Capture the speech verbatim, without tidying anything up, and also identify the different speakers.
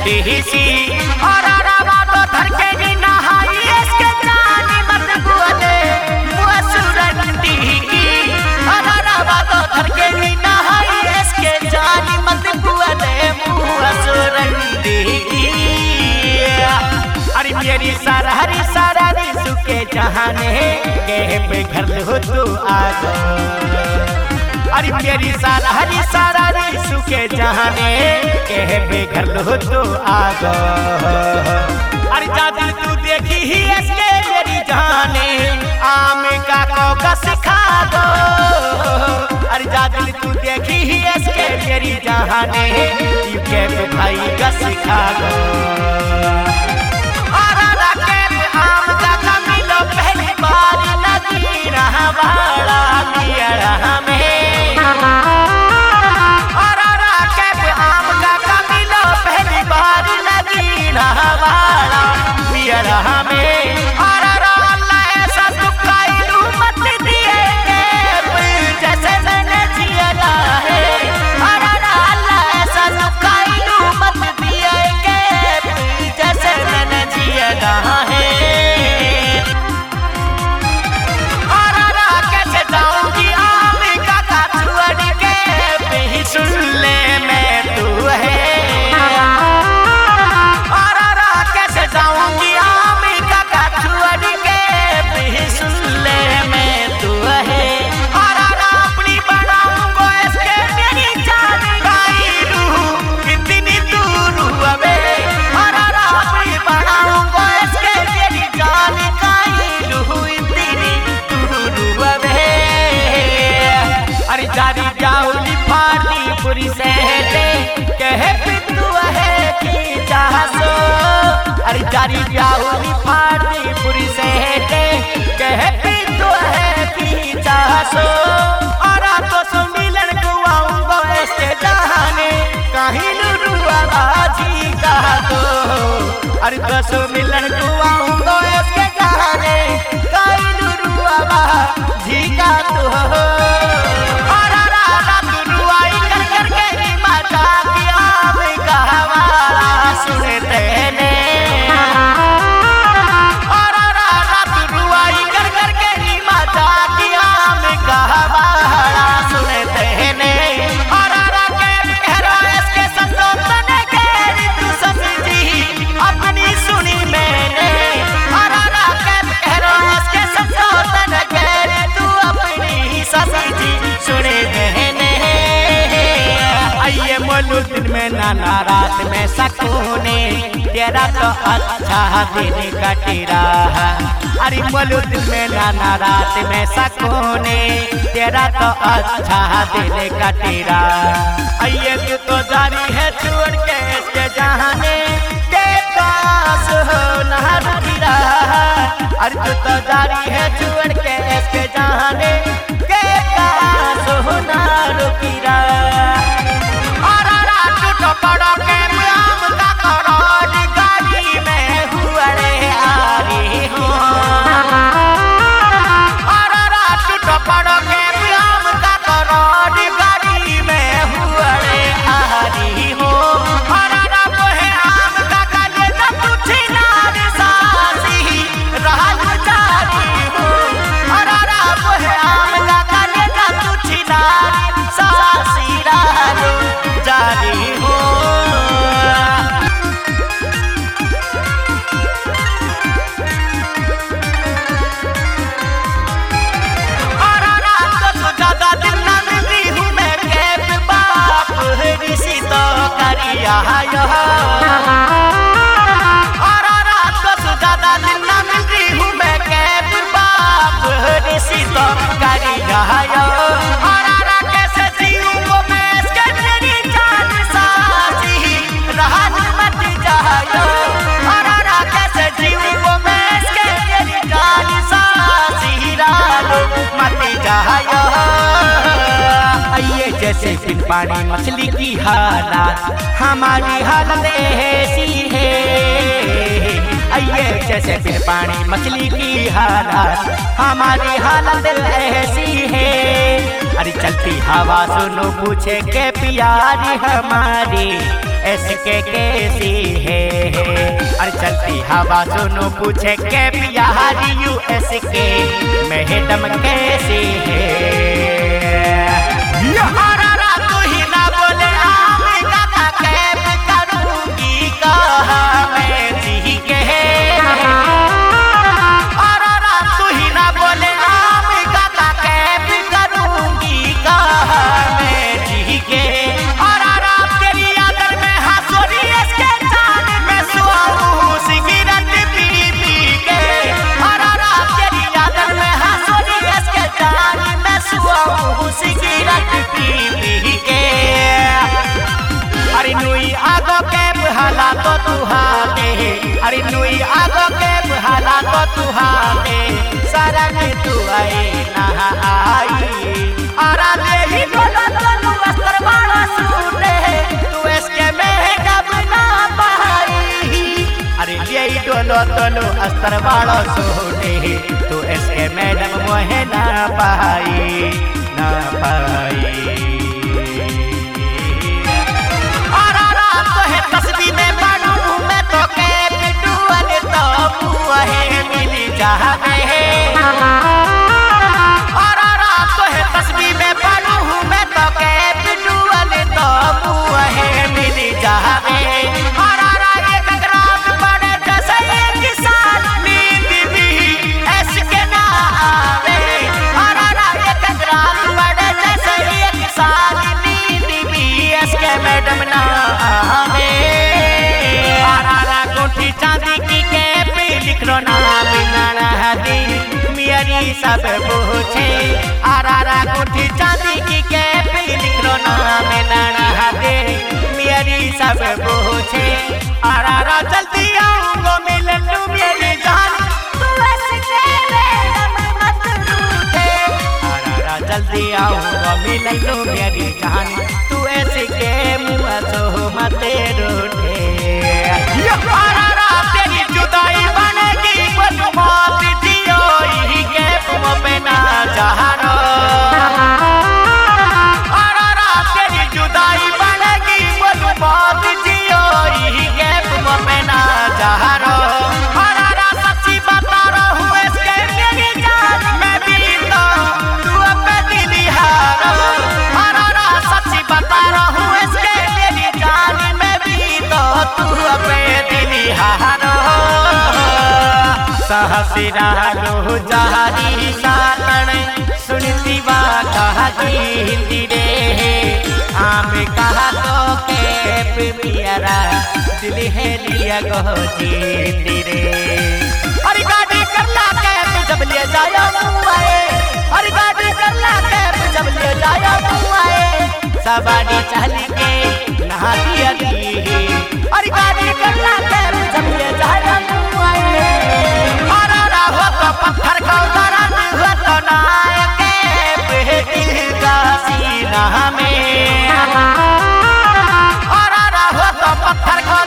Speaker 1: DC और रवा तो धर के नी नहाई इसके जानी मत बुआले मुआ सुरंडी की और रवा तो धर के नी नहाई इसके जानी मत बुआले मुआ सुरंडी की। अरे मेरी सारा हरी सारा रिसु के जहाने के पे घर हो तू आ गो। अरे मेरी सारा हरी सारा रिसु के जहाने के पे घर हो तू आ गो। अरे जादू तू देखी ही इसके मेरी जाने आम का को सिखा दो। अरे जादू तू देखी ही इसके मेरी जहाने यू के भाई का सिखा दो। अरे जारी जाऊनी फाटी पूरी से हेटे कहे पितु है की चासो और तो सो मिलन को आऊंगा इसके जहाने कहीं लुरुआ बाजी का दो। अरे तो सो मिलन को आऊंगा इसके जहाने कहीं लुरुआ बाजी का दो। दिन में नाना रात में सकूने तेरा तो अच्छा दिन कटी रहा। अरे बोलो दिन में नाना रात में सकूने तेरा तो अच्छा दिन कटी रहा। आइए तू तो जारी है छोड़ के इसके जहाने के पास हो ना रुकी रहा। अरे तू तो जारी है छोड़ के इसके जहाने के पास हो ना रुकी रहा। पड़ो के आम का करोड़ गाड़ी में हुआ रे आ रही हूँ और रात तो पड़ो के आम का करोड़ गाड़ी में हुआ रे आ रही हूँ और रब है आम का काले जब तुझे नार सासी राज जारी हूँ और रब है आम का काले जब तुझे नार सासी राज जारी हूँ। और रात को सुजादा दिन ना मिलती हूँ मैं कैब बाप ऋषि तो करी रहा। और आरा कैसे जीऊँ वो मैं इसके तेरी जान सासी रहा मत जायो। और आरा कैसे जीऊँ वो मैं इसके तेरी जान सासी रहा मत जायो। ये जैसे बिन पानी मछली की हालत हमारी हालत ऐसी है। ये जैसे बिन पानी मछली की हालत हमारी हालत ऐसी है। अरे चलती हवा सुनो पूछे के प्यारी हमारी इसके कैसी है। अरे चलती हवा सुनो पूछे के बिहारी यूएस के मैडम कैसी है। तू ही ना बोले आम का कैब करूंगी कहा मैं जी के। तू ही ना बोले आम का कैब करूंगी कहा मैं जी के। और तेरी आदर में हंसोरी इसके जान में सुहाऊं सिगरेट पी पी के। और तेरी आदर में हंसोरी इसके जान में सुहाऊं सिगरेट पी पी के। अरे नुई आगो के बहाला तो तू हाथे। अरे नुई आगो के बहाला तो तू हाथे। सारा में तू आई ना आई। आरा ले ही बोलो तो अस्तर वाला सूटे तू इसके में कब ना पाई। अरे ले ही डोलो तोलो अस्तर वाला सूटे तू इसके मैडम मोहे ना पाई ना पाई। तस्वीर में बनूं मैं तो के डुअल तो मुहे मिल जावे। और रात तो है तस्वीर में बनूं मैं तो के डुअल तो मुहे मिल जावे। और एक रात बड़े जैसे एक साल नींद भी ऐसे ना आवे। और एक रात बड़े जैसे एक साल नींद भी ऐसे मैडम ना आवे। चांदी की कैप लिख लो नाम नाना दी मेरी सब पूछे। आरा कोठी चांदी की कैप लिख लो नाम नाना दे मेरी सब पूछे। आरा जल्दी आऊंगा मिलन लू मेरी जान तू ऐसे मैडम मत रूठे। आरा जल्दी आऊंगा मिलन लू मेरी जान तू ऐसे के मुँह सो मत रूठे। तेरी जुदाई बनेगी मौत जियो ही के पे ना जहारो। तेरी जुदाई बनेगी मौत जियो ही के पे ना जहारो। सच्ची बता रहूं इसके मेरी जान मैं भी तो तू पे दिल हारो। सच्ची बता रहूं इसके मेरी जान मैं भी तो तू पे दिल हारो। सहसिरा लो जारी सातन सुनती बात हिंदी रे। आम कहा तो के पियरा दिल है लिया गो जीती रे। अरे गाड़ी करला कैब जब ले जाया मुआए। अरे गाड़ी करला कैब जब ले जाया मुआए। सवारी चल के नहा दिया दी। अरे गाड़ी करला कैब जब ले जाया मुआए। पत्थर का दर्द हुआ तो नायक दिल का सीना में। और हुआ तो पत्थर का